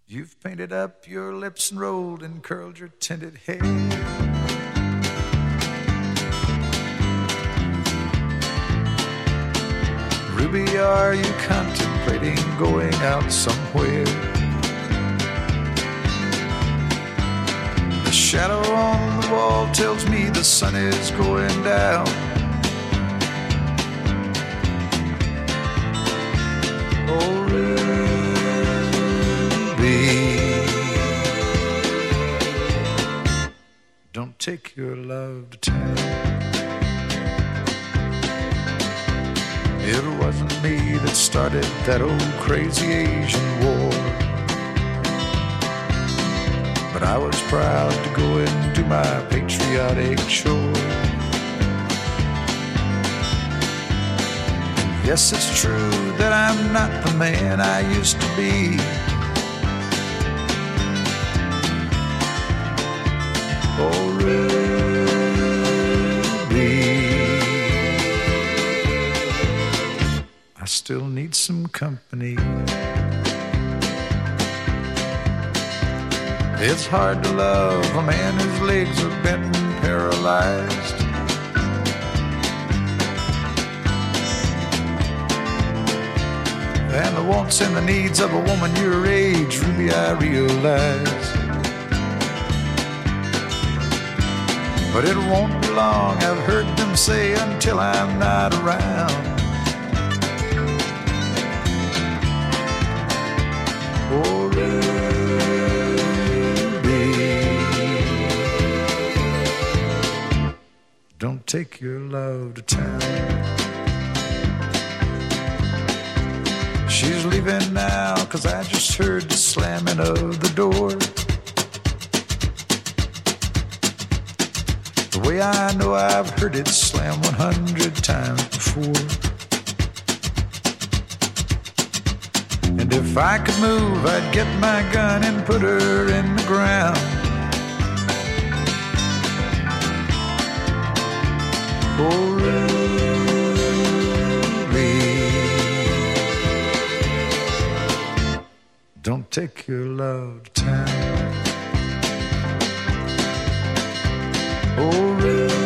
You've painted up your lips and rolled and curled your tinted hair. Ruby, are you contemplating going out somewhere? The shadow on the wall tells me the sun is going down. Oh, don't take your love to town. It wasn't me that started that old crazy Asian war, but I was proud to go and do my patriotic chore. And yes, it's true that I'm not the man I used to be. Oh, Ruby, I still need some company. It's hard to love a man whose legs have been paralyzed. And the wants and the needs of a woman your age, Ruby, I realize. But it won't be long, I've heard them say, until I'm not around. Oh, Ruby, don't take your love to town. She's leaving now, 'cause I just heard the slamming of the door. The way I know I've heard it slam 100 times before. And if I could move, I'd get my gun and put her in the ground. Oh, Ruby, don't take your love to town. Oh, Ruby.